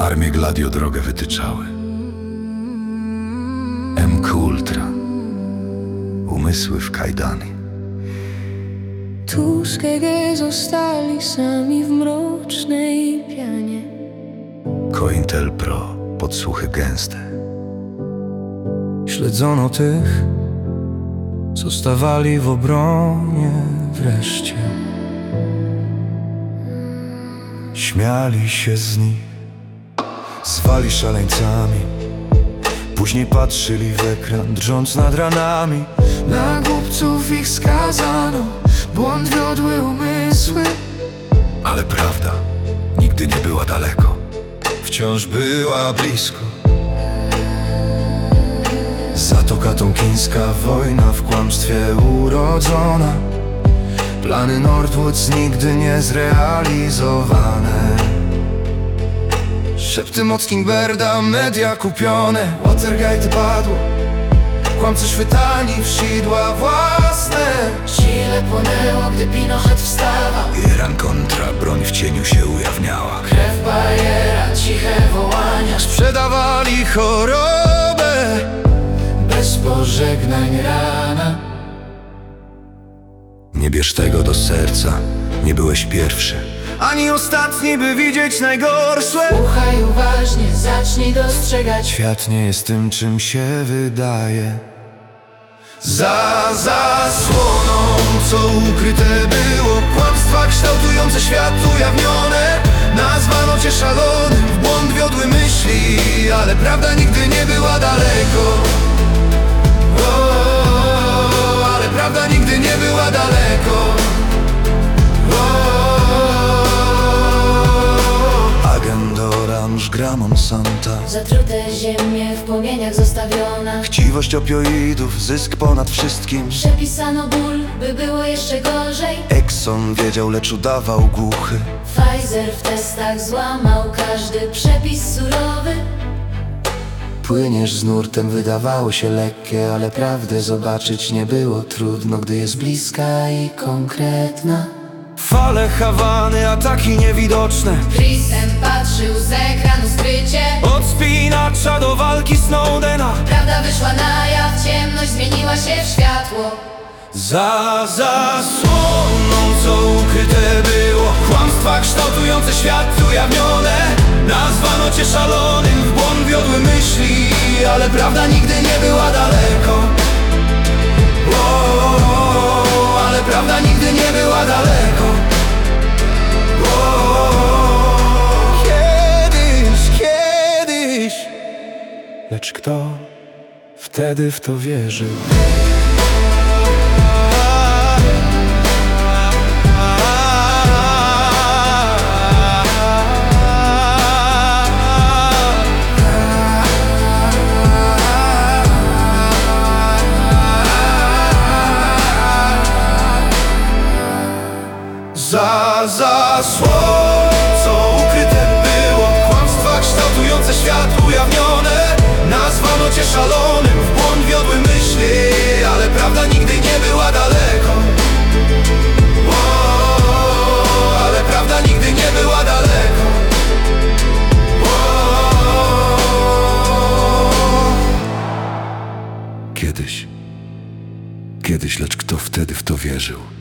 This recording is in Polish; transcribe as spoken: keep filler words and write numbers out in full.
Armie Gladio drogę wytyczały. M K Ultra, umysły w kajdany. Tuskegee zostali sami w mrocznej pianie. Cointel Pro, podsłuchy gęste. Śledzono tych, co stawali w obronie wreszcie. Śmiali się z nich, zwali szaleńcami. Później patrzyli w ekran, drżąc nad ranami. Na głupców ich skazano, błąd wiodły umysły. Ale prawda nigdy nie była daleko, Wciąż była blisko. Zatoka Tonkińska, wojna w kłamstwie urodzona. Plany Northwoods nigdy nie zrealizowane. Szepty Mockingbirda, media kupione. Watergate padło, kłamcy chwytani w sidła własne. Chile płonęło, gdy Pinochet wstawał. Iran kontra, broń w cieniu się ujawniała. Krew bajera, ciche wołania. Sprzedawali chorobę, Bez pożegnań rana. Nie bierz tego do serca, nie byłeś pierwszy. ani ostatni, by widzieć najgorsze. Słuchaj uważnie, zacznij dostrzegać. Świat nie jest tym, czym się wydaje. Za zasłoną, co ukryte było, kłamstwa kształtujące świat ujawnione. Nazwano cię szalonym, w błąd wiodły myśli, ale prawda nigdy nie była daleko. O, ale prawda nigdy nie była daleko. Agent Orange gra Monsanta. Zatrute ziemie w płomieniach zostawiona. Chciwość opioidów, zysk ponad wszystkim. Przepisano ból, by było jeszcze gorzej. Exxon wiedział, lecz udawał głuchy. Pfizer w testach złamał każdy przepis surowy. Płyniesz z nurtem, wydawało się lekkie, ale prawdę zobaczyć nie było trudno, gdy jest bliska i konkretna. Fale Hawany, ataki niewidoczne. Chrisem patrzył z ekranu skrycie. Od spinacza do walki Snowdena. Prawda wyszła na jaw, ciemność zmieniła się w światło. Za zasłoną, co ukryte było, kłamstwa kształtujące świat ujawnione. Nazwano cię szalonym, w błąd wiodły myśli, ale prawda nigdy nie była daleko. O, ale prawda nigdy nie była daleko. O, kiedyś, kiedyś, lecz kto wtedy w to wierzył? Za zasłoną, co ukryte było, kłamstwa kształtujące świat ujawnione. Nazwano cię szalonym, w błąd wiodły myśli, ale prawda nigdy nie była daleko. O, ale prawda nigdy nie była daleko. O, Kiedyś, kiedyś, lecz kto wtedy w to wierzył?